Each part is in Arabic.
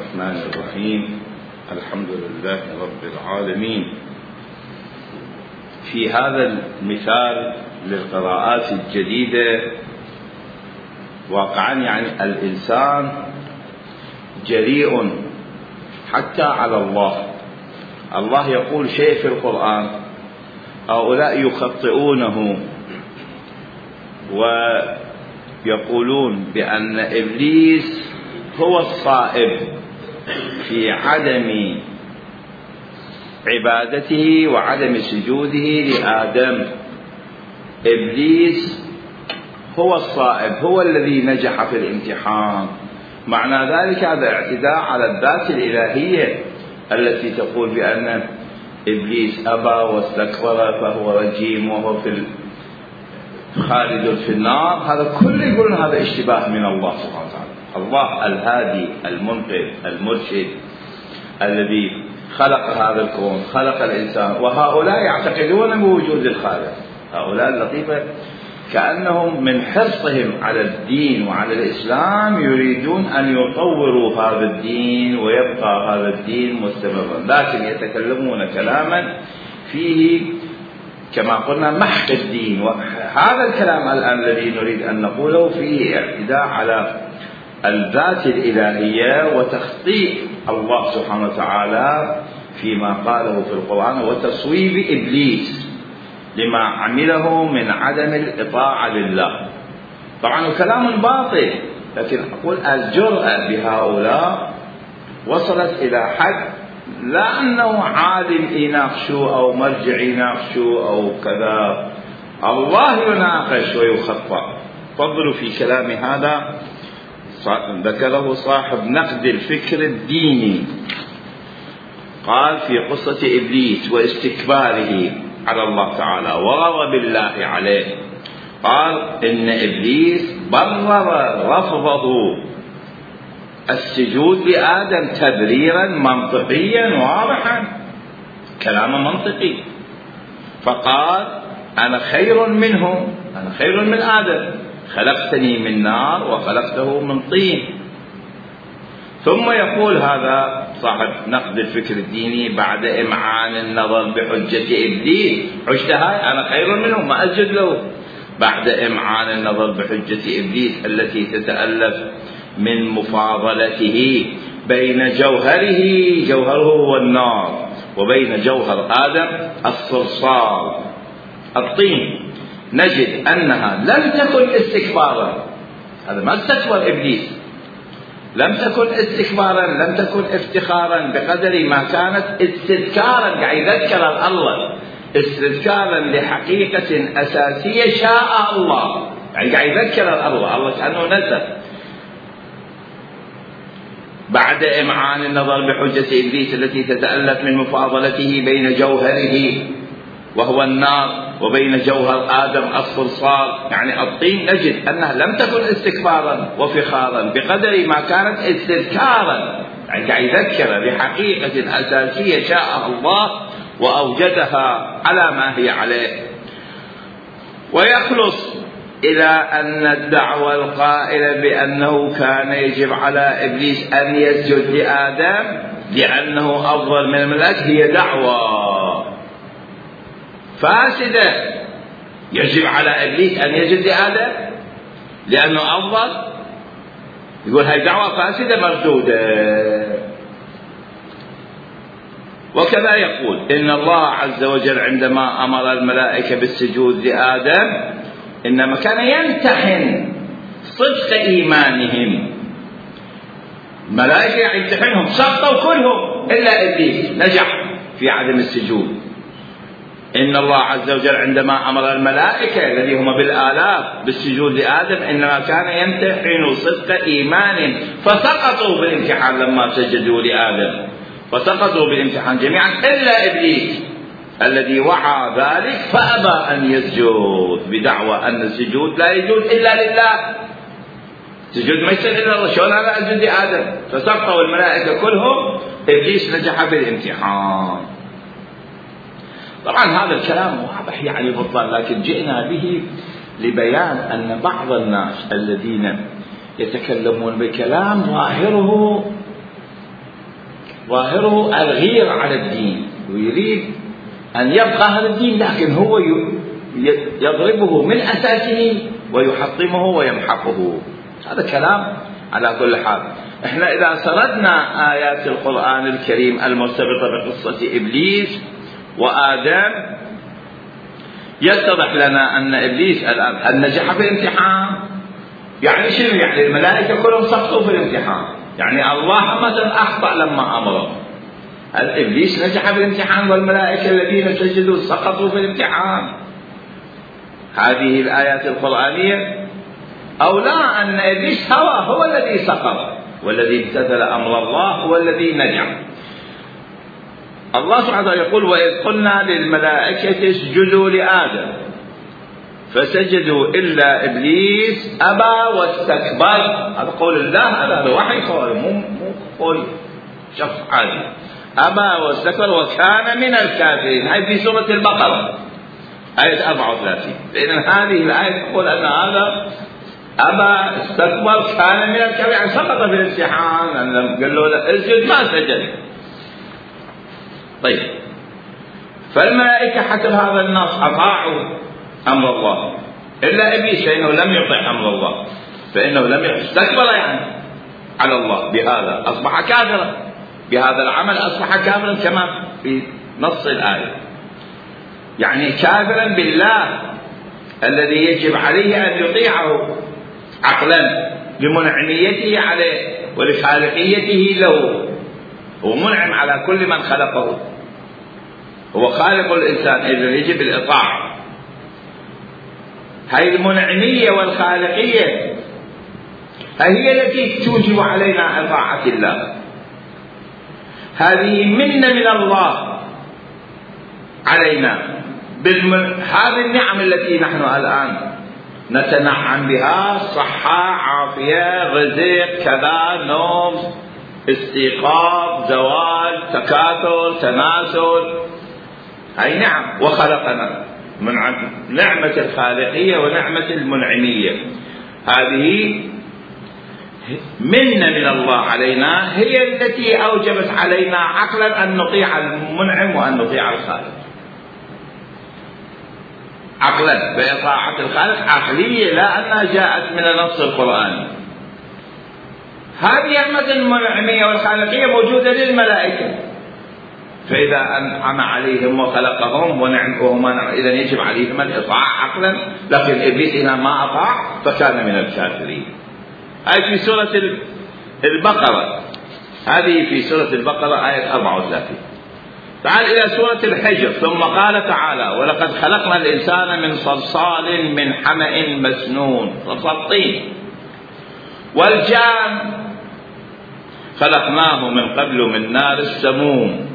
الرحمن الرحيم. الحمد لله رب العالمين. في هذا المثال للقراءات الجديدة واقعا يعني الإنسان جريء حتى على الله. الله يقول شيء في القرآن، هؤلاء يخطئونه ويقولون بأن إبليس هو الصائب في عدم عبادته وعدم سجوده لآدم. إبليس هو الصائب، هو الذي نجح في الامتحان. معنى ذلك هذا اعتداء على الذات الإلهية التي تقول بأن إبليس أبى واستكبر فهو رجيم وهو خالد في النار. هذا كله يقولون هذا اشتباه من الله سبحانه وتعالى. الله الهادي المنقذ المرشد الذي خلق هذا الكون، خلق الإنسان، وهؤلاء يعتقدون بوجود الخالق. هؤلاء اللطيفة كأنهم من حرصهم على الدين وعلى الإسلام يريدون أن يطوروا هذا الدين ويبقى هذا الدين مستمرا، لكن يتكلمون كلاما فيه كما قلنا محق الدين. وهذا الكلام الآن الذي نريد أن نقوله فيه اعتداء على الذات الإلهية وتخطيء الله سبحانه وتعالى فيما قاله في القرآن، وتصويب إبليس لما عمله من عدم الإطاعة لله. طبعا كلام باطل، لكن أقول الجرأة بهؤلاء وصلت إلى حد لا أنه عالم يناقشوا أو مرجع يناقشوا أو كذا، الله يناقش ويخطأ. فضلوا في كلام هذا ذكره صاحب نقد الفكر الديني، قال في قصة إبليس واستكباره على الله تعالى وغضب الله عليه، قال إن إبليس برر رفضه السجود لآدم تبريرا منطقيا واضحا، كلام منطقي، فقال أنا خير منه، أنا خير من آدم، خلقتني من نار وخلقته من طين. ثم يقول هذا صاحب نقد الفكر الديني بعد إمعان النظر بحجة إبليس، حجتها أنا خير منه ما أسجد له، بعد إمعان النظر بحجة إبليس التي تتألف من مفاضلته بين جوهره هو النار وبين جوهر آدم الصلصال الطين، نجد أنها لم تكن استكبارا. هذا ما استكبر إبليس، لم تكن استكبارا، لم تكن افتخارا، بقدر ما كانت استذكارا، قاعد يذكر الله استذكارا لحقيقة أساسية شاء الله، يعني قاعد يذكر الله كأنه نزل. بعد إمعان النظر بحجة إبليس التي تتألف من مفاضلته بين جوهره وهو النار وبين جوهر آدم الصلصال يعني الطين، نجد أنها لم تكن استكبارا وفخارا، بقدر ما كانت استذكارا، يعني قاعد يذكر بحقيقة أساسية شاء الله وأوجدها على ما هي عليه. ويخلص إلى أن الدعوة القائلة بأنه كان يجب على إبليس أن يسجد لآدم لأنه أفضل من الملائكة هي دعوة فاسدة. يجب على إبليس أن يسجد لآدم لأنه أفضل، يقول هاي دعوة فاسدة مردودة. وكذا يقول إن الله عز وجل عندما أمر الملائكة بالسجود لآدم إنما كان يمتحن صدق إيمانهم. الملائكة يمتحنهم، سقطوا كلهم إلا إبليس نجح في عدم السجود. إن الله عز وجل عندما أمر الملائكة الذي هم بالآلاف بالسجود لآدم إنما كان يمتحن صدق إيمانهم، فسقطوا بالامتحان لما سجدوا لآدم، فسقطوا بالامتحان جميعا إلا إبليس الذي وعى ذلك فأبى أن يسجد بدعوى أن السجود لا يجوز إلا لله، سجود ما يصير إلا الله، شلون أنا أسجد لآدم؟ فسقطوا الملائكة كلهم، إبليس نجح بالامتحان. طبعا هذا الكلام واضح يعني بطلان، لكن جئنا به لبيان أن بعض الناس الذين يتكلمون بكلام ظاهره ظاهره الغير على الدين ويريد أن يبقى هذا الدين، لكن هو يضربه من أساسه ويحطمه ويمحقه. هذا كلام على كل حال. احنا إذا سردنا آيات القرآن الكريم المرتبطة بقصة إبليس وآدم يتضح لنا أن إبليس الآن نجح في الامتحان. يعني شنو؟ يعني الملائكة كلهم سقطوا في الامتحان، يعني الله مثلا أخطأ لما أمره. إبليس نجح في الامتحان والملائكة الذين سجدوا سقطوا في الامتحان. هذه الآيات القرآنية. أو لا، أن إبليس هو الذي سقط، والذي امتثل أمر الله هو الذي نجح. الله سبحانه وتعالى يقول: وإذ قلنا للملائكة اسجدوا لآدم فسجدوا إلا إبليس أبى واستكبر. هذا قول الله، هذا وحي قول، مو قول شخص عادي. أبى واستكبر وكان من الكافرين. هذه في سورة البقرة آية 34. لأن هذه الآية تقول أن هذا أبى استكبر كان من الكافرين، يعني سقط في الامتحان. قال له اسجد ما سجد. طيب، فالملائكة حسب هذا النص أطاعوا أمر الله إلا إبليس فإنه لم يطع أمر الله، فإنه لم استكبر يعني على الله، بهذا أصبح كافرا، بهذا العمل أصبح كافرا كما في نص الآية. يعني كافرا بالله الذي يجب عليه أن يطيعه عقلا لمنعميته عليه ولخالقيته له. هو منعم على كل من خلقه، هو خالق الإنسان، إذا يجب الإطاعة. هذه المنعمية والخالقية هي التي توجب علينا إطاعة الله. هذه منة من الله علينا هذه النعم التي نحن الآن نتنعم بها: صحة، عافية، رزق، كذا، نوم، استيقاظ، زواج، تكاثر، تناسل. هاي نعم. وخلقنا من نعمة الخالقية ونعمة المنعمية. هذه منة من الله علينا، هي التي أوجبت علينا عقلا أن نطيع المنعم وأن نطيع الخالق. عقلا بإطاعة الخالق، عقلية لا أنها جاءت من النص القرآني. هذه نعمة المنعمية والخالقية موجودة للملائكة، فإذا أنعم عليهم وخلقهم ونعمهم إذا يجب عليهم الإطاعة عقلا. لكن إبليس إذا ما أطاع فكان من الكافرين. هذه في سورة البقرة، هذه في سورة البقرة آية 34. تعال إلى سورة الحجر. ثم قال تعالى: ولقد خلقنا الإنسان من صلصال من حمأ مسنون، صلصال طين. والجان خلقناه من قبل من نار السموم.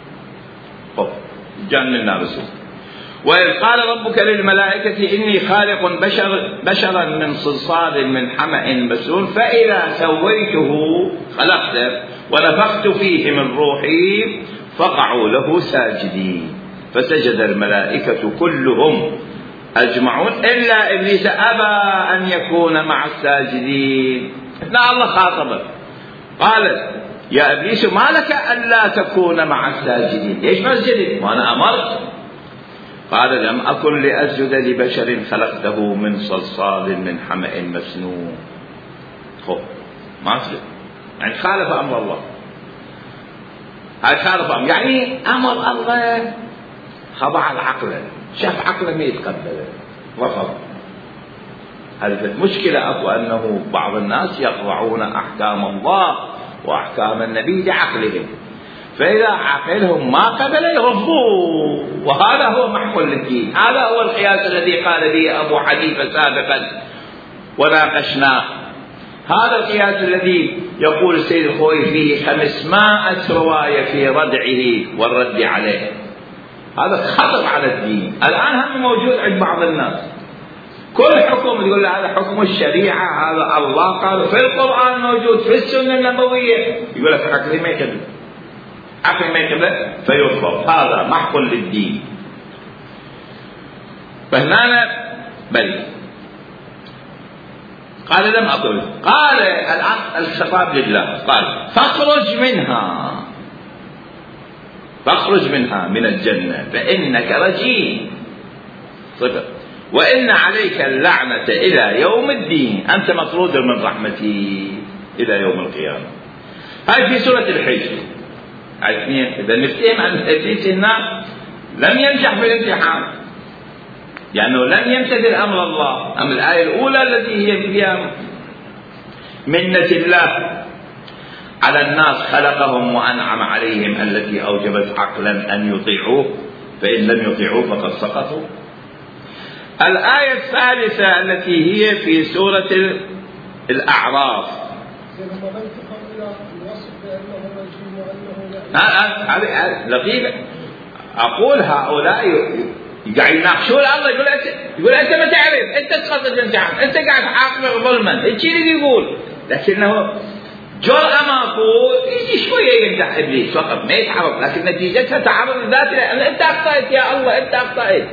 جان من نار السموم. وإذ قال ربك للملائكة إني خالق بشرا من صلصال من حمأ مسنون فإذا سويته خلقته ونفخت فيه من روحي فقعوا له ساجدين فسجد الملائكة كلهم أجمعون إلا إبليس أبى أن يكون مع الساجدين. لا، الله خاطبه قال: يا إبليس ما لك ألا تكون مع الساجدين؟ ليش ما سجدت وأنا أمرت؟ قال: لم أكن لأسجد لبشر خلقته من صلصال من حمأ مسنون. ما سجد، يعني خالف أمر الله. هاي خالف أمر، يعني أمر الله خضع العقل، شاف عقله ما يتقبله، رفض. هذه المشكلة أكو، أنه بعض الناس يخضعون أحكام الله وأحكام النبي لعقلهم، فإذا عقلهم ما قبل يرفضوا، وهذا هو محور الدين. هذا هو القياس الذي قال به أبو حنيفة سابقا وناقشناه. هذا القياس الذي يقول السيد الخوئي فيه 500 رواية في ردعه والرد عليه. هذا خطر على الدين. الآن هم موجود عند بعض الناس، كل حكم يقول هذا حكم الشريعة، هذا الله قال في القرآن موجود في السنة النبوية، يقول لك عقلي ما يقبل، عقلي ما يقبل فيرفض. هذا محق للدين. فهنا بل قال: لم أقل. قال الآن الخطاب لله، قال: فاخرج منها. فاخرج منها من الجنة فإنك رجيم صفر، وإن عليك اللعنة إلى يوم الدين، أنت مطرود من رحمتي إلى يوم القيامة. هاي في سورة الحج. إذا نفتهم أن إبليس هنا لم ينجح في الامتحان، لأنه لم يمتثل أمر الله. أما الآية الأولى التي هي فيها منة الله على الناس خلقهم وأنعم عليهم التي أوجبت عقلا أن يطيعوه، فإن لم يطيعوه فقد سقطوا. الآية الثالثة التي هي في سورة الأعراف، هذه لطيفة. أقول هؤلاء قاعد يناقشون الله، يقول أنت ما تعرف، أنت تسقط الامتحان، أنت قاعد تعاقب ظلما، إيش اللي يقول؟ لكنه جرأة ما أقول يجي شوية يمدح إبليس فقط ما يتعرض، لكن نتيجتها تعرض الذات لأن أنت أخطأت يا الله، أنت أخطأت،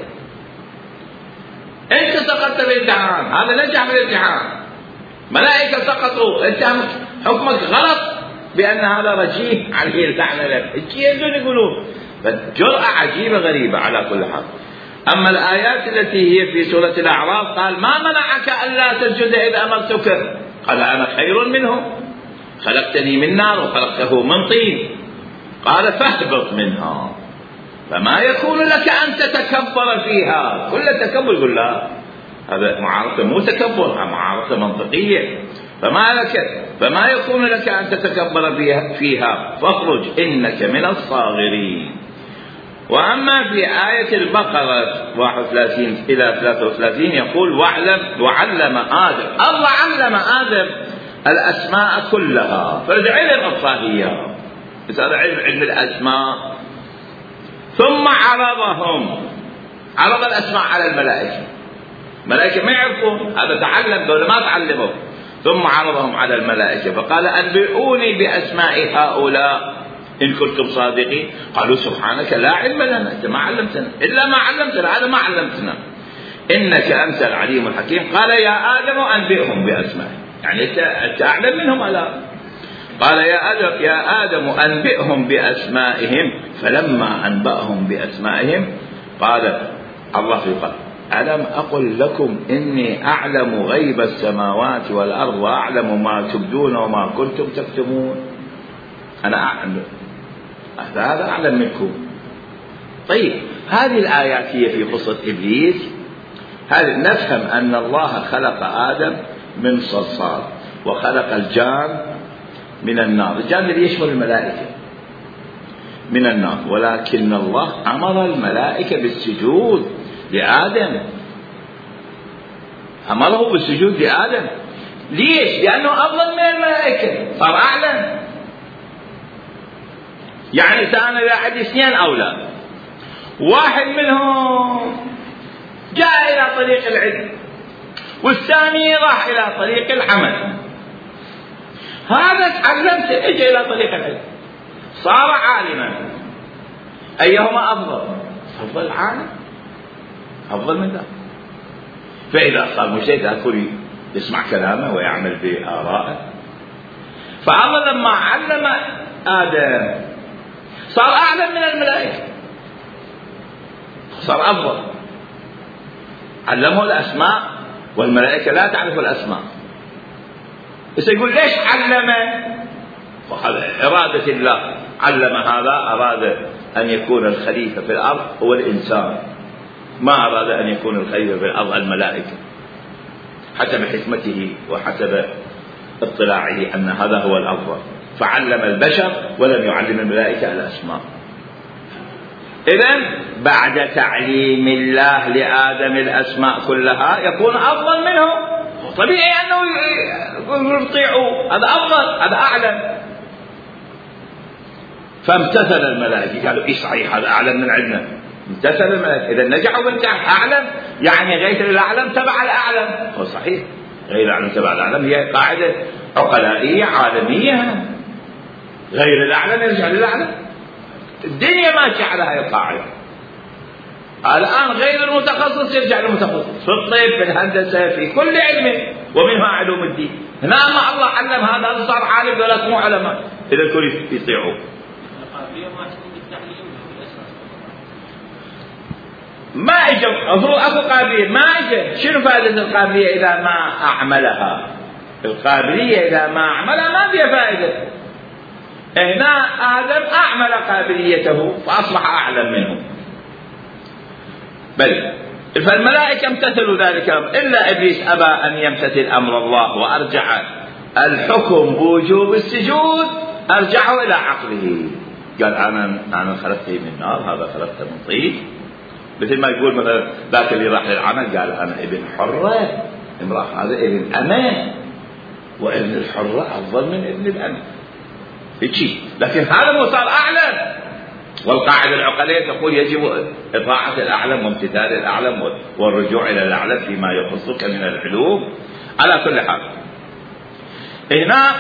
أنت سقطت بالامتحان، هذا نجح بالامتحان، ملائكة سقطوا، أنت حكمك غلط بأن هذا رجيم عليه اللعنة لك، يجون يقولون. فجرأة عجيبة غريبة على كل حال. أما الآيات التي هي في سورة الأعراف قال ما منعك ألا تسجد إذ أمرتك؟ قال أنا خير منه، خلقتني من نار وخلقته من طين. قال فاهبط منها فما يكون لك أن تتكبر فيها. كل تكبر يقول لا، هذا معارضة مو تكبر، معارضة منطقية. فما يكون لك أن تتكبر فيها فاخرج إنك من الصاغرين. وأما في آية البقرة 31 إلى 33 يقول وعلم آدم، الله علم آدم الأسماء كلها، فهذا علم الصاغية، هذا علم الأسماء. ثم عرض الأسماء على الملائكة، الملائكة ما يعرفون، هذا تعلم دول ما تعلموا. ثم عرضهم على الملائكة فقال أنبئوني بأسماء هؤلاء إن كنتم صادقين. قالوا سبحانك لا علم لنا، أنت ما علمتنا إلا ما علمتنا، هذا ما علمتنا، إنك أنت العليم الحكيم. قال يا آدم أنبئهم بأسمائهم، يعني أنت أعلم منهم ألا؟ قال يا آدم أنبئهم بأسمائهم. فلما أنبأهم بأسمائهم قال الله قال ألم أقل لكم إني أعلم غيب السماوات والأرض وأعلم ما تبدون وما كنتم تكتمون. أنا أعلم، هذا أعلم منكم. طيب هذه الآيات هي في قصة إبليس. هذه نفهم أن الله خلق آدم من صلصال وخلق الجان من النار، الجان الذي يشمل الملائكة من النار، ولكن الله أمر الملائكة بالسجود لآدم، أمره بالسجود لآدم. ليش؟ لأنه أفضل من الملائكة، صار أعلم. يعني كان واحد اثنين أولاد، واحد منهم جاء إلى طريق العلم والثاني راح إلى طريق العمل. هذا تعلمت اجى إلى طريق العلم صار عالما، أيهما أفضل؟ أفضل العالم، أفضل من ذا. فإذا صار مجتهد الكل يسمع كلامه ويعمل بآرائه. فالله لما علم آدم صار أعلم من الملائكة، صار أفضل، علمه الأسماء والملائكة لا تعرف الأسماء. بس يقول ليش علمه؟ وهذا إرادة الله، علم هذا أراد أن يكون الخليفة في الأرض هو الإنسان، ما أراد أن يكون الخليفة في الأرض الملائكة، حسب حكمته وحسب اطلاعه أن هذا هو الأفضل، فعلم البشر ولم يعلم الملائكة الأسماء. إذن بعد تعليم الله لآدم الأسماء كلها يكون أفضل منه، طبيعي أنه يطيعوا، هذا أفضل، هذا أعلم. فامتثل الملائكة، قالوا إيه صحيح هذا أعلم من عندنا، امتثل الملائكة. إذا نجحوا بامتحان أعلم، يعني غير الأعلم تبع الأعلم، هو صحيح غير الأعلم تبع الأعلم، هي قاعدة عقلائية عالمية، غير الأعلم يرجع للأعلم، الدنيا ماشية على هذه القاعدة. الآن غير المتخصص يرجع للمتخصص في الطب، في الهندسة، في كل علم، ومنها علوم الدين. هنا ما الله علم هذا صار عالم ولا مو علماء، إذا الكل يطيعوه. ما اجى المفروض اكو قابليه، ما اجى. شنو فائده القابليه اذا ما اعملها؟ القابليه اذا ما عملها ما فيها فائده. هنا ادم اعمل قابليته فاصبح اعلم منه. بل فالملائكه امتثلوا ذلك الا ابليس ابى ان يمتثل امر الله وارجع الحكم بوجوب السجود، ارجعه الى عقله. قال انا خلقته من نار، هذا خلقته من طين. مثل ما يقول مثلا ذاك اللي راح للعمل قال انا ابن حره، امراه هذا ابن امه، وابن الحره افضل من ابن الامه. هيك، لكن هذا مو صار اعلم. والقاعده العقليه تقول يجب اطاعه الاعلم وامتثال الاعلم والرجوع الى الاعلم فيما يخصك من العلوم. على كل حال هنا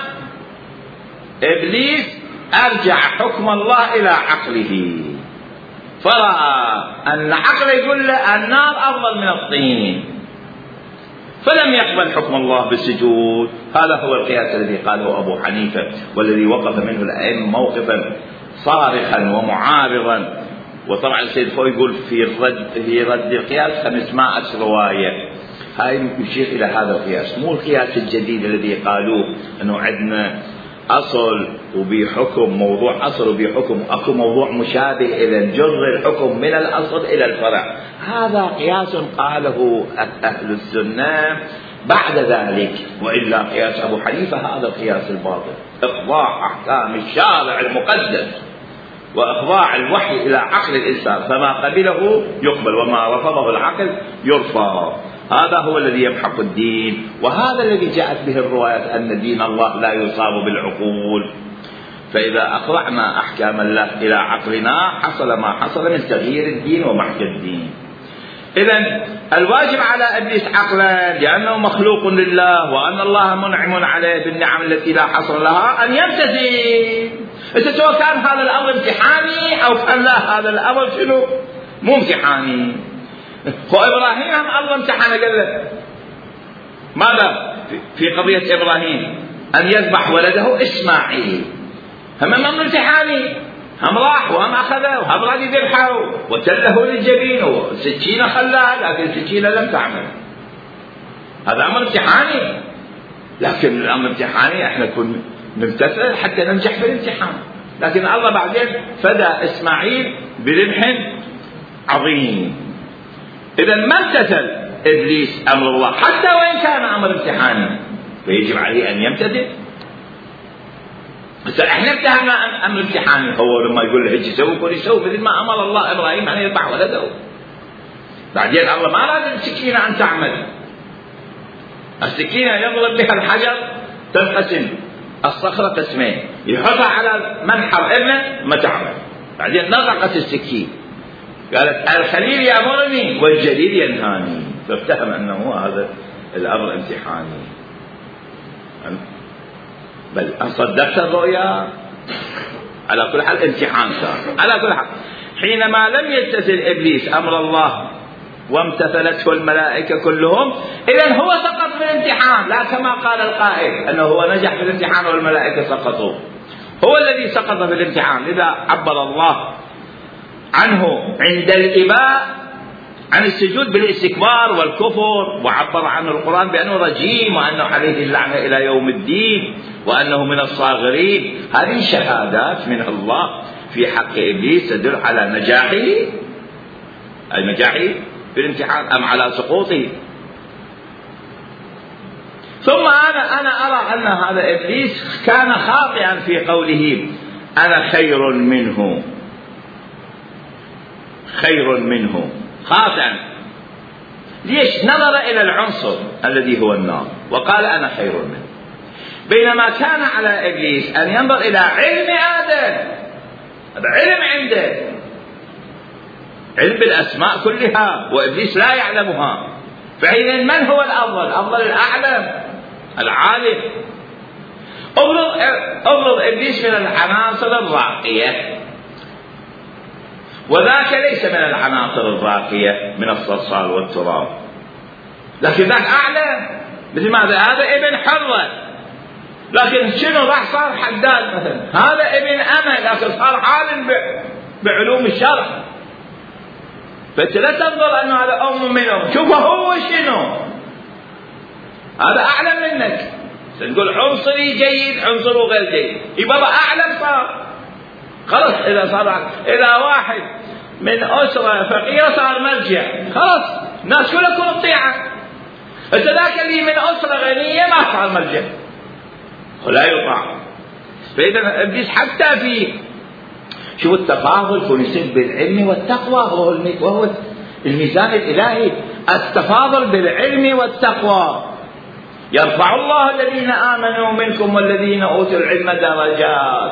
ابليس ارجع حكم الله الى عقله، فراى ان عقله يقول له النار افضل من الطين، فلم يقبل حكم الله بالسجود. هذا هو القياس الذي قاله ابو حنيفه، والذي وقف منه الائمه موقفا صارخا ومعارضا. وطبعا السيد الخوي يقول في رد القياس 500 روايه. هاي يشير الى هذا القياس، مو القياس الجديد الذي قالوه انه عندنا اصل وبحكم، موضوع اصل وبحكم، اكو موضوع مشابه الى جر الحكم من الاصل الى الفرع. هذا قياس قاله اهل السنه بعد ذلك، والا قياس ابو حنيفه هذا القياس الباطل، اخضاع احكام الشارع المقدس واخضاع الوحي الى عقل الانسان، فما قبله يقبل وما رفضه العقل يرفض. هذا هو الذي يمحق الدين، وهذا الذي جاءت به الروايات أن دين الله لا يصاب بالعقول. فإذا أخضعنا أحكام الله إلى عقلنا حصل ما حصل من تغيير الدين ومحق الدين. إذن الواجب على إبليس عقلا لأنه مخلوق لله وأن الله منعم عليه بالنعم التي لا حصر لها أن يمتثل. سواء كان هذا الأمر امتحاني أو كان لا، هذا الأمر شنو؟ مو امتحاني. هو إبراهيم هم الله امتحن، قال له ماذا في قضية إبراهيم أن يذبح ولده إسماعيل، هم أمر امتحاني، هم راح وهم أخذه وهم راد يذبحه وتله للجبين وسكينة خلاها، لكن السكينة لم تعمل. هذا أمر امتحاني، لكن الأمر امتحاني احنا كنا نمتثل حتى ننجح في الامتحان. لكن الله بعدين فدى إسماعيل بذبح عظيم. إذا ما امتثل إبليس أمر الله حتى وإن كان أمر امتحاني، فيجب عليه أن يمتثل. بس احنا امتحنا أمر امتحاني، هو لما يقول له هيك سوي كل يسوي مثل ما أمر الله إبراهيم أن يذبح ولده. بعدين الله ما أراد السكينة أن تعمل. السكينة يضرب بها الحجر تنقسم الصخرة قسمين، يحطها على منحر ابنه ما تعمل. بعدين نطقت السكين قالت الخليل يأمرني والجليل ينهاني، فافتهم أنه هذا الأمر امتحاني. بل أن صدقت الرؤيا على كل حال امتحان صار. على كل حال حينما لم يمتثل إبليس أمر الله وامتثلته الملائكة كلهم، إذن هو سقط في الامتحان، لا كما قال القائل أنه هو نجح في الامتحان والملائكة سقطوا. هو الذي سقط في الامتحان. لذا عبر الله عنه عند الإباء عن السجود بالاستكبار والكفر، وعبر عنه القرآن بأنه رجيم وأنه عليه اللعنة إلى يوم الدين وأنه من الصاغرين. هذه شهادات من الله في حق إبليس تدل على نجاحه، النجاح في الامتحان أم على سقوطه. ثم أنا أرى أن هذا إبليس كان خاطئا في قوله أنا خير منه، خير منه، خاطئا. ليش؟ نظر إلى العنصر الذي هو النار وقال أنا خير منه، بينما كان على إبليس أن ينظر إلى علم آدم. هذا علم عنده، علم بالأسماء كلها، وإبليس لا يعلمها. فحينئذ من هو الأفضل؟ أفضل الأعلم العالم. أفضل إبليس من العناصر الراقية، وذاك ليس من العناصر الراقية من الصلصال والتراب، لكن ذاك أعلى. مثل ماذا؟ هذا ابن حرة، لكن شنو راح صار حداد مثلا. هذا ابن أمل، لكن صار عالم بعلوم الشرع. فأنت لا تنظر أنه هذا أم منهم، شوف هو شنو، هذا أعلم منك. تقول عنصري جيد عنصره غير جيد، يبقى أعلم صار خلاص. إذا واحد من أسرة فقيرة صار مرجع، خلاص الناس كلها تكون تطيعه. ذاك اللي من أسرة غنية ما صار مرجع ولا يطاع. فإذا إبليس حتى في شو التفاضل كنسب بالعلم والتقوى، وهو الميزان الإلهي، التفاضل بالعلم والتقوى. يرفع الله الذين آمنوا منكم والذين أوتوا العلم درجات.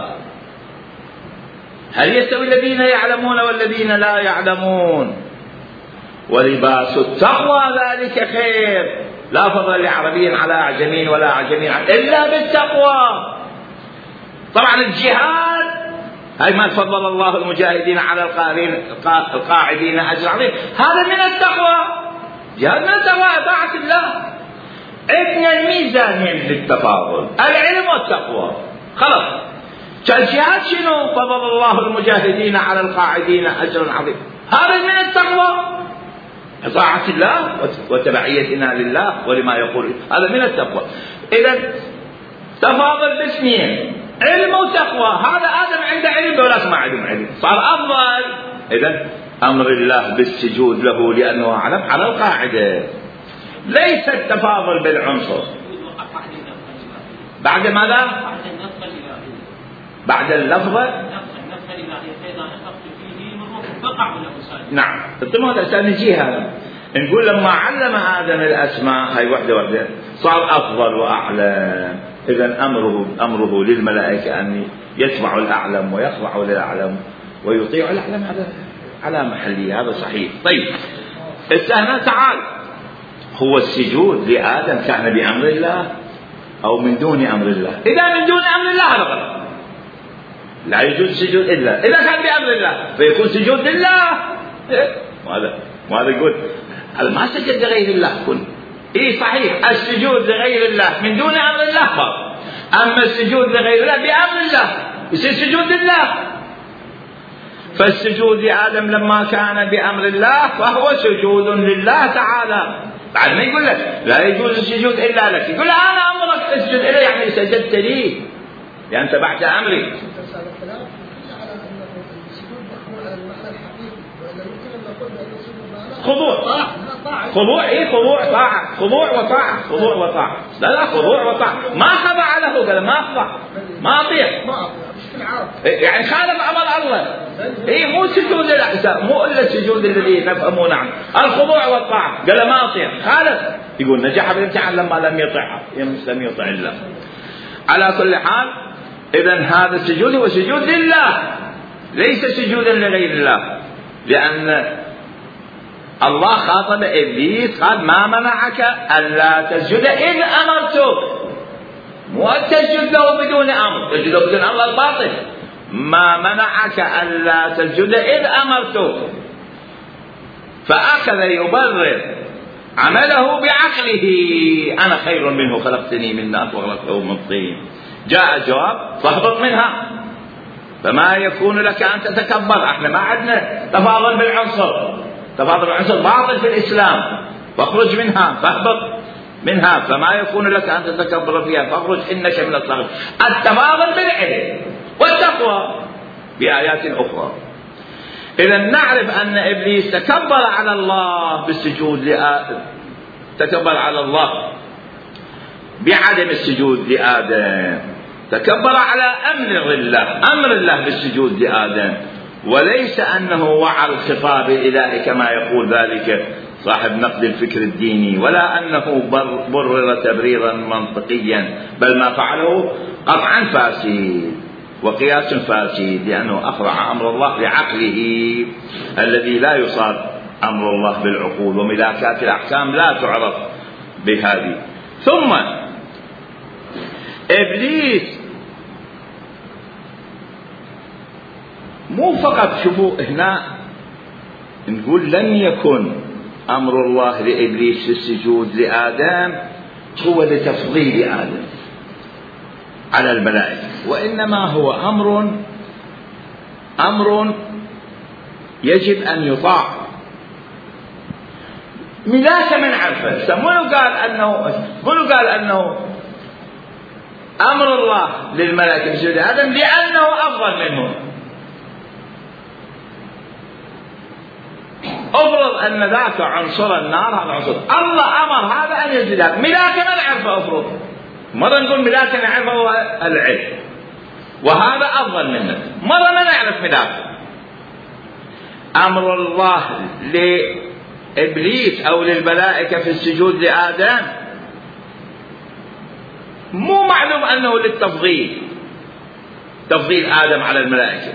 هل يستوي الذين يعلمون والذين لا يعلمون؟ ولباس التقوى ذلك خير. لا فضل لعربي على أعجمي ولا أعجمي إلا بالتقوى. طبعا الجهاد هاي ما فضل الله المجاهدين على القاعدين أجر عظيم، هذا من التقوى. جهاد من التقوى، طاعة الله. عندنا الميزانين للتفاضل، العلم والتقوى. خلاص الجهاد شنو؟ فضل الله المجاهدين على القاعدين أجر عظيم، هذا من التقوى، طاعة الله وتبعيتنا لله ولما يقول، هذا من التقوى. إذا تفاضل باثنين، علم وتقوى. هذا آدم عنده علم ولكن ما عنده علم، صار أفضل. إذا أمر الله بالسجود له لأنه أعلم على القاعدة، ليس التفاضل بالعنصر. بعد ماذا؟ بعد اللفظ. نعم سنجي هذا. نقول لما علم آدم الأسماء هاي وحدة صار أفضل وأعلم. إذن أمره للملائكة أن يتبعوا الأعلم ويخضعوا للأعلم ويطيعوا الأعلم، هذا على محله، هذا صحيح. طيب هنا تعال، هو السجود لآدم كان بأمر الله أو من دون أمر الله؟ إذا من دون أمر الله هذا غلط، لا يجوز السجود إلا إذا كان بأمر الله، فيكون سجود لله. وهذا يقول هذا ما سجد لغير الله كن. صحيح السجود لغير الله من دون أمر الله فرض، أما السجود لغير الله بأمر الله يصير سجود لله. فالسجود لآدم لما كان بأمر الله فهو سجود لله تعالى. بعد ما يقول لك لا يجوز السجود إلا لك، يقول أنا أمرك اسجد إلي، يعني سجدت لي يعني تبعت أمري. خضوع طاعة، خضوع وطاعة. لا خضوع وطاعة، ما خضع له، قال ما أخضع ما أطيع، يعني خالف أمر الله. مو سجود لله، مو إلا السجود الذي نفهمون عنه، الخضوع والطاعة. قال ما أطيع، خالف. يقول نجح بالامتحان لما لم يطع الله. على كل حال إذا هذا السجود هو سجود لله، ليس سجودا لغير الله، لأن الله خاطب إبليس قال ما منعك ألا تسجد إذ أمرتك، مو تسجد له بدون أمر، تسجد له بدون أمر الباطل. ما منعك ألا تسجد إذ أمرتك، فأخذ يبرر عمله بعقله، أنا خير منه خلقتني من نار وخلقته من طين. جاء الجواب فاهبط منها، فما يكون لك أن تتكبر. احنا ما عندنا تفاضل بالعنصر، تفاضل بالعنصر باطل في الإسلام، فاخرج منها، فاهبط منها، فما يكون لك أن تتكبر فيها، فاخرج إنك من الصالحين. التفاضل بالعلم والتقوى بآيات أخرى. إذا نعرف أن إبليس تكبر على الله بالسجود لآدم، تكبر على الله بعدم السجود لآدم، تكبر على أمر الله بالسجود لآدم، وليس أنه وعى الخطاب الإلهي كما يقول ذلك صاحب نقد الفكر الديني، ولا أنه برر تبريرا منطقيا، بل ما فعله قطعا فاسد وقياس فاسد، لأنه أخضع أمر الله لعقله الذي لا يصاب أمر الله بالعقول، وملاكات الأحكام لا تعرف بهذه. ثم إبليس مو فقط، شوفوا هنا نقول لم يكن أمر الله لإبليس في السجود لآدم هو لتفضيل آدم على الملائكة، وإنما هو أمر يجب أن يطاع ملاك من عرفه. منو قال أنه أمر الله للملائكة بسجود آدم لأنه أفضل منه. أفرض أن ذاك عنصر النار هذا عنصر، الله أمر هذا أن يسجد آدم، ملاك من عرفه. أفرض مرة نقول ملاك من عرفه هو العلم وهذا أفضل منه، مرة ما نعرف ملاك. أمر الله لإبليس أو للملائكة في السجود لآدم مو معلوم أنه للتفضيل، تفضيل آدم على الملائكة،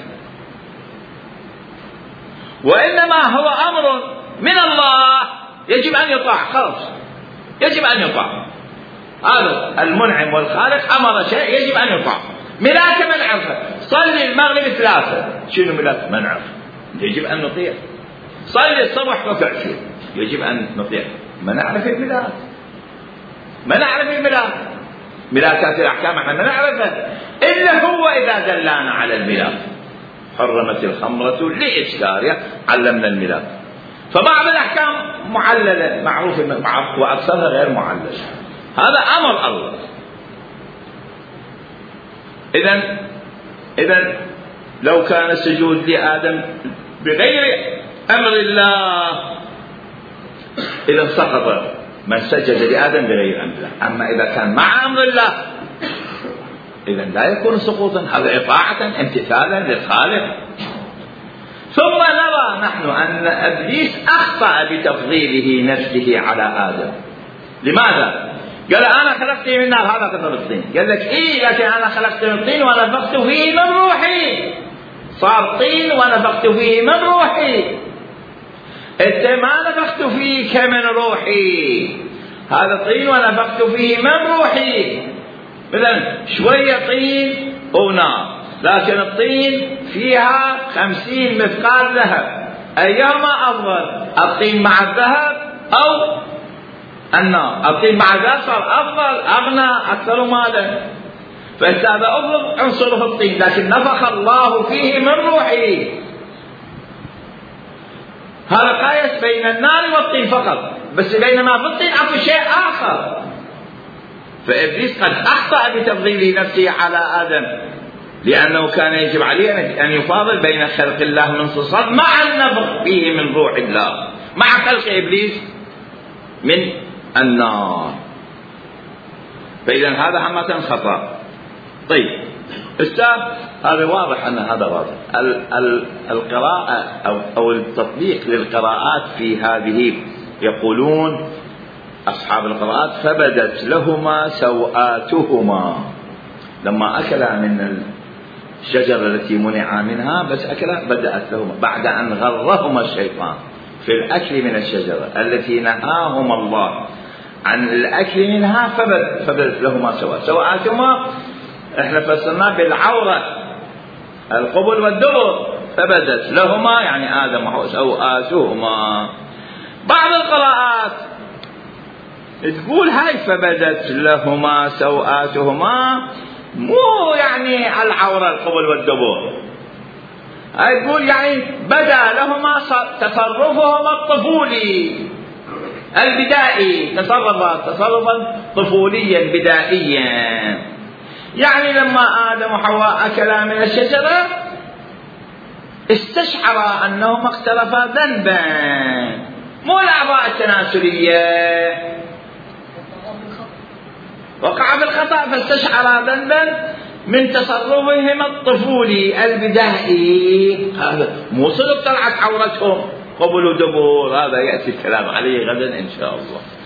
وإنما هو أمر من الله يجب أن يطاع. خلاص يجب أن يطاع. هذا المنعم والخالق أمر شيء يجب أن يطاع. ملاك من عرفه، صلي المغرب 3، شنو ملاك من عرفه؟ يجب أن نطيع. صلي الصبح ركعتين، يجب أن نطيع. ما نعرف الملاك، ما نعرف الملاك، ملاكات الأحكام احنا ما نعرفها إلا هو إذا دلانا على الملاك. حرمت الخمرة لإسكارها، علمنا الملاك. فبعض الأحكام معللة معروفة وأكثرها غير معللة، هذا أمر الله. إذن لو كان السجود لآدم بغير أمر الله إذا سقط من سجد لآدم بغير أمر الله. أما إذا كان مع أمر الله إذن لا يكون سقوطا، هذا إطاعة امتثالا للخالق. ثم نرى نحن أن إبليس أخطأ بتفضيله نفسه على آدم. لماذا؟ قال أنا خلقت من النار، هذا قدر الطين. قال لك إيه، لكن أنا خلقت من الطين ونفخت فيه من روحي، صار طين ونفخت فيه من روحي. أنت ما نفخت فيك من روحي، هذا طين ونفخت فيه من روحي. إذن شوية طين ونار، لكن الطين فيها 50 مثقال ذهب، أيهما أفضل؟ الطين مع الذهب أو النار؟ الطين مع الذهب صار أفضل، أغنى، أكثر مالا. فهذا أفضل عنصره الطين، لكن نفخ الله فيه من روحه. هذا قياس بين النار والطين فقط، بس بينما في الطين أكو شيء آخر. فإبليس قد أخطأ بتفضيل نفسه على آدم، لأنه كان يجب عليه أن يفاضل بين خلق الله من صفات مع النفخ فيه من روح الله، مع خلق إبليس من النار. فإذا هذا عامة خطأ. طيب هذا واضح أن هذا واضح. القراءة أو التطبيق للقراءات في هذه، يقولون أصحاب القراءات فبدت لهما سوآتهما، لما أكلا من الشجرة التي منع منها، بس أكلا بدأت لهما بعد أن غرهما الشيطان في الأكل من الشجرة التي نهاهما الله عن الأكل منها، فبدت لهما سوآتهما. احنا فسرناه بالعورة، القبل والدبر. فبدت لهما يعني آدم سوآتهما. بعض القراءات تقول هاي فبدت لهما سوآتهما مو يعني العورة القبل والدبر، هاي تقول يعني بدا لهما تصرفهما الطفولي البدائي، تصرفا طفوليا بدائيا. يعني لما آدم وحواء أكلا من الشجرة استشعر أنهما اقترفا ذنبا، مو الأعضاء التناسلية، وقع بالخطأ فاستشعر ذنبا من تصرفهم الطفولي البدائي. هذا مو صدق طلعت عورتهم قبل ودبور، هذا يأتي الكلام عليه غدا إن شاء الله.